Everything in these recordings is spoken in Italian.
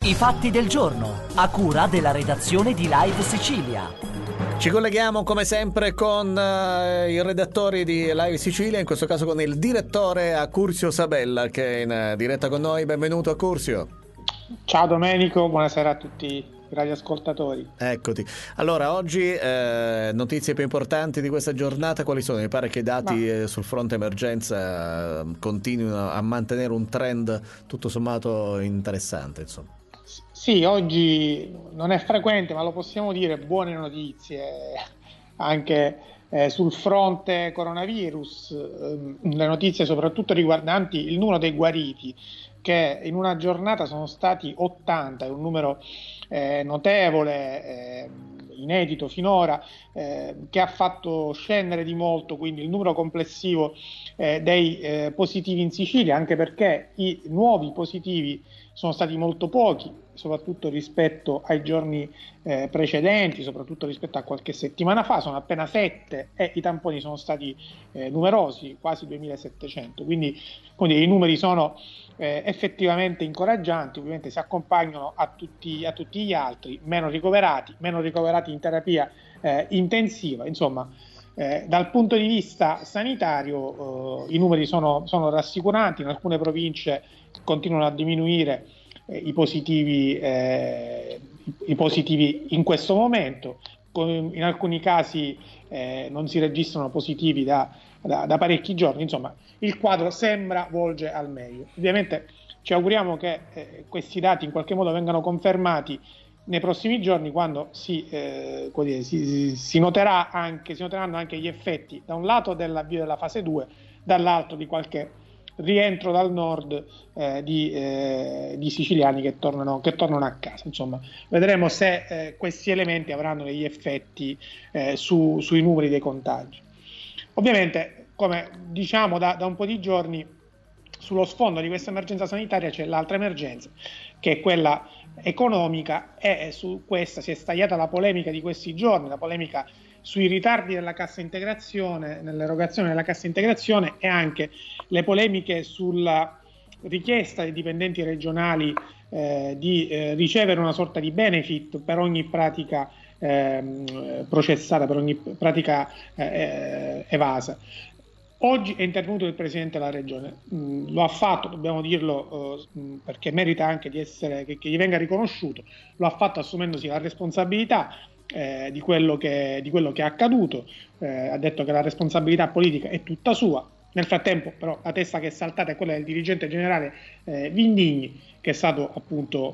I fatti del giorno, a cura della redazione di Live Sicilia. Ci colleghiamo come sempre con i redattori di Live Sicilia, in questo caso con il direttore Accursio Sabella, che è in diretta con noi. Benvenuto Accursio. Ciao Domenico, buonasera a tutti i radioascoltatori. Eccoti. Allora, oggi notizie più importanti di questa giornata quali sono? Mi pare che i dati sul fronte emergenza continuino a mantenere un trend tutto sommato interessante, insomma. Sì, oggi non è frequente, ma lo possiamo dire, buone notizie anche sul fronte coronavirus, le notizie soprattutto riguardanti il numero dei guariti, che in una giornata sono stati 80, è un numero notevole, inedito finora, che ha fatto scendere di molto quindi il numero complessivo dei positivi in Sicilia, anche perché i nuovi positivi sono stati molto pochi, soprattutto rispetto ai giorni precedenti, soprattutto rispetto a qualche settimana fa, sono appena 7 e i tamponi sono stati numerosi, quasi 2700, quindi i numeri sono effettivamente incoraggianti, ovviamente si accompagnano a tutti gli altri, meno ricoverati in terapia intensiva, insomma. Dal punto di vista sanitario i numeri sono rassicuranti, in alcune province continuano a diminuire i positivi in questo momento, in alcuni casi non si registrano positivi da parecchi giorni, insomma il quadro sembra volge al meglio. Ovviamente ci auguriamo che questi dati in qualche modo vengano confermati nei prossimi giorni, quando si noteranno anche gli effetti da un lato dell'avvio della fase 2, dall'altro di qualche rientro dal nord di siciliani che tornano a casa. Insomma, vedremo se questi elementi avranno degli effetti sui numeri dei contagi. Ovviamente, come diciamo da un po' di giorni, sullo sfondo di questa emergenza sanitaria c'è l'altra emergenza, che è quella economica, e su questa si è stagliata la polemica di questi giorni, la polemica sui ritardi della cassa integrazione, nell'erogazione della cassa integrazione, e anche le polemiche sulla richiesta dei dipendenti regionali di ricevere una sorta di benefit per ogni pratica processata, per ogni pratica evasa. Oggi è intervenuto il Presidente della Regione, lo ha fatto, dobbiamo dirlo, perché merita anche di essere, che gli venga riconosciuto, lo ha fatto assumendosi la responsabilità di quello che è accaduto, ha detto che la responsabilità politica è tutta sua. Nel frattempo però la testa che è saltata è quella del dirigente generale Vindigni, che è stato appunto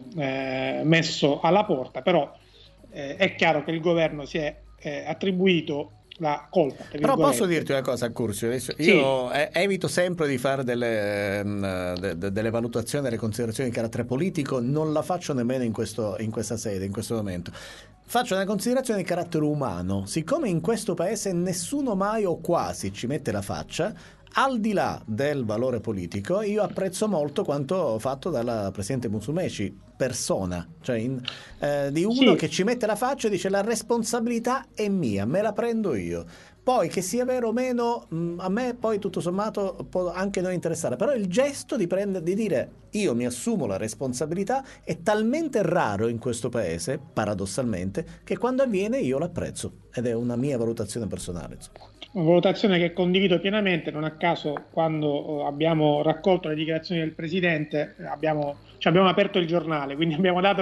messo alla porta, però è chiaro che il governo si è attribuito la colpa. Però posso dirti una cosa, Accursio? Io evito sempre di fare delle valutazioni, delle considerazioni di carattere politico, non la faccio nemmeno in questa sede, in questo momento. Faccio una considerazione di carattere umano. Siccome in questo paese nessuno mai o quasi ci mette la faccia, al di là del valore politico, io apprezzo molto quanto fatto dalla Presidente Musumeci, persona, cioè di uno che ci mette la faccia e dice: la responsabilità è mia, me la prendo io. Poi che sia vero o meno, a me poi tutto sommato può anche non interessare, però il gesto di dire io mi assumo la responsabilità è talmente raro in questo paese, paradossalmente, che quando avviene io l'apprezzo, ed è una mia valutazione personale, insomma. Una valutazione che condivido pienamente. Non a caso, quando abbiamo raccolto le dichiarazioni del Presidente, abbiamo aperto il giornale, quindi abbiamo dato,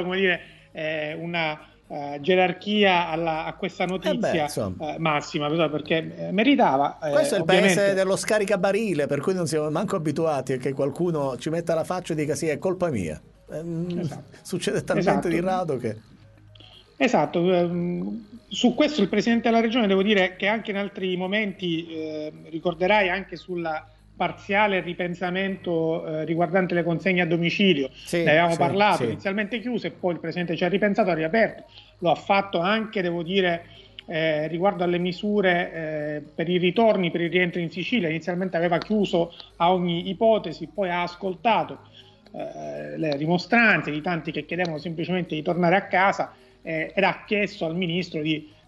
una gerarchia a questa notizia massima, perché meritava. Questo è il paese dello scaricabarile, per cui non siamo manco abituati a che qualcuno ci metta la faccia e dica sì, è colpa mia. Succede talmente di rado che... Esatto, su questo il Presidente della Regione, devo dire che anche in altri momenti, ricorderai anche sulla parziale ripensamento riguardante le consegne a domicilio, ne avevamo parlato, inizialmente chiuse, e poi il Presidente ci ha ripensato, ha riaperto, lo ha fatto anche, devo dire, riguardo alle misure per i ritorni, per il rientro in Sicilia. Inizialmente aveva chiuso a ogni ipotesi, poi ha ascoltato le rimostranze di tanti che chiedevano semplicemente di tornare a casa, ed ha chiesto al Ministro di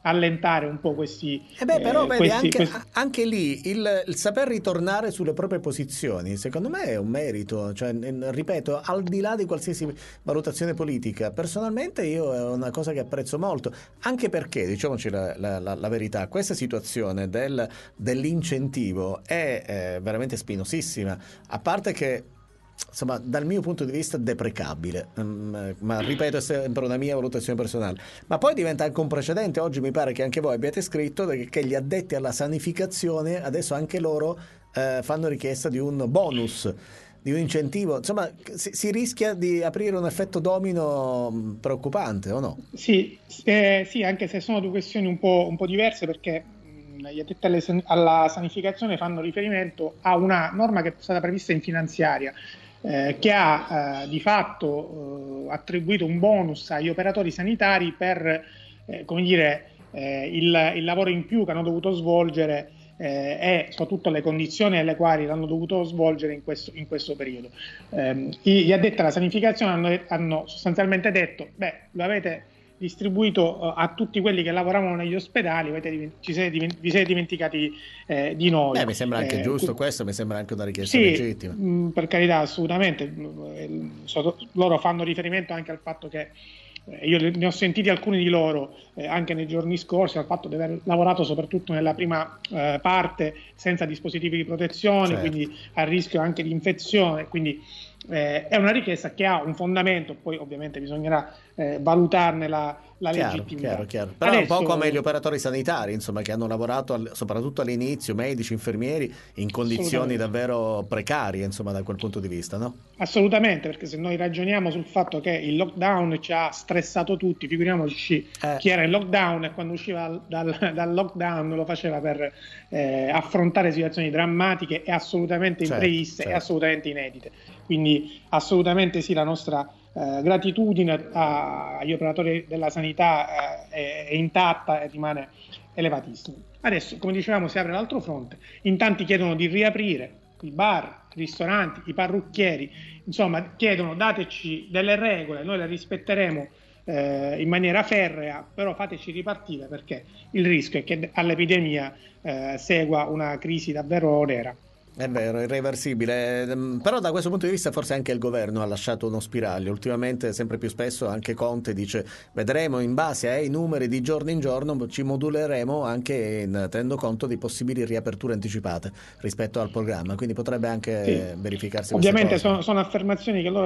allentare un po' questi... Però vedi, anche lì il saper ritornare sulle proprie posizioni, secondo me è un merito, cioè, ripeto, al di là di qualsiasi valutazione politica, personalmente io è una cosa che apprezzo molto, anche perché, diciamoci la verità, questa situazione dell'incentivo è veramente spinosissima, a parte che insomma dal mio punto di vista deprecabile, ma ripeto è sempre una mia valutazione personale, ma poi diventa anche un precedente. Oggi mi pare che anche voi abbiate scritto che gli addetti alla sanificazione adesso anche loro fanno richiesta di un bonus, di un incentivo, insomma si rischia di aprire un effetto domino preoccupante, o no? Sì, anche se sono due questioni un po' diverse, perché gli addetti alla sanificazione fanno riferimento a una norma che è stata prevista in finanziaria, che ha di fatto attribuito un bonus agli operatori sanitari per come dire, il lavoro in più che hanno dovuto svolgere e soprattutto le condizioni nelle quali l'hanno dovuto svolgere in questo periodo. Gli addetti alla sanificazione hanno sostanzialmente detto: lo avete distribuito a tutti quelli che lavoravano negli ospedali, vi siete dimenticati di noi. Mi sembra anche giusto questo, mi sembra anche una richiesta legittima. Per carità, assolutamente. Loro fanno riferimento anche al fatto che io ne ho sentiti alcuni di loro anche nei giorni scorsi, al fatto di aver lavorato soprattutto nella prima parte senza dispositivi di protezione, certo, quindi a rischio anche di infezione, quindi è una richiesta che ha un fondamento, poi ovviamente bisognerà valutarne la legittimità. Chiaro. Però adesso, un po' come gli operatori sanitari, insomma, che hanno lavorato soprattutto all'inizio, medici, infermieri, in condizioni davvero precarie, insomma, da quel punto di vista, no? Assolutamente, perché se noi ragioniamo sul fatto che il lockdown ci ha stressato tutti, figuriamoci chi era in lockdown, e quando usciva dal lockdown lo faceva per affrontare situazioni drammatiche e assolutamente impreviste, e assolutamente inedite. Quindi assolutamente sì, la nostra gratitudine agli operatori della sanità è intatta e rimane elevatissima. Adesso, come dicevamo, si apre l'altro fronte. In tanti chiedono di riaprire i bar, i ristoranti, i parrucchieri, insomma chiedono: dateci delle regole, noi le rispetteremo in maniera ferrea, però fateci ripartire, perché il rischio è che all'epidemia segua una crisi davvero nera. È vero, irreversibile, però da questo punto di vista forse anche il governo ha lasciato uno spiraglio. Ultimamente sempre più spesso anche Conte dice: vedremo in base ai numeri di giorno in giorno, ci moduleremo anche tenendo conto di possibili riaperture anticipate rispetto al programma, quindi potrebbe anche verificarsi. Ovviamente sono affermazioni che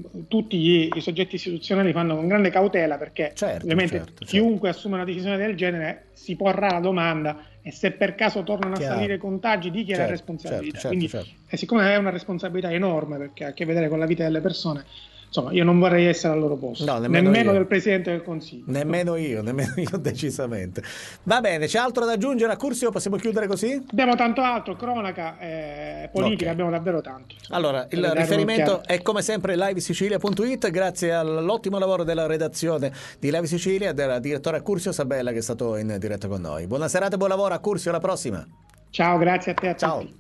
tutti i soggetti istituzionali fanno con grande cautela, perché ovviamente chiunque assume una decisione del genere si porrà la domanda: e se per caso tornano a salire i contagi, di chi è la responsabilità? Quindi, siccome è una responsabilità enorme, perché ha a che vedere con la vita delle persone, insomma, io non vorrei essere al loro posto, nemmeno del Presidente del Consiglio. Nemmeno io decisamente. Va bene, c'è altro da aggiungere a Curzio? Possiamo chiudere così? Abbiamo tanto altro, cronaca, politica, abbiamo davvero tanto. Allora, il riferimento è come sempre livesicilia.it, grazie all'ottimo lavoro della redazione di Live Sicilia, della direttora Curzio Sabella, che è stato in diretta con noi. Buona serata e buon lavoro a Curzio, alla prossima. Ciao, grazie a te, a tutti. Ciao.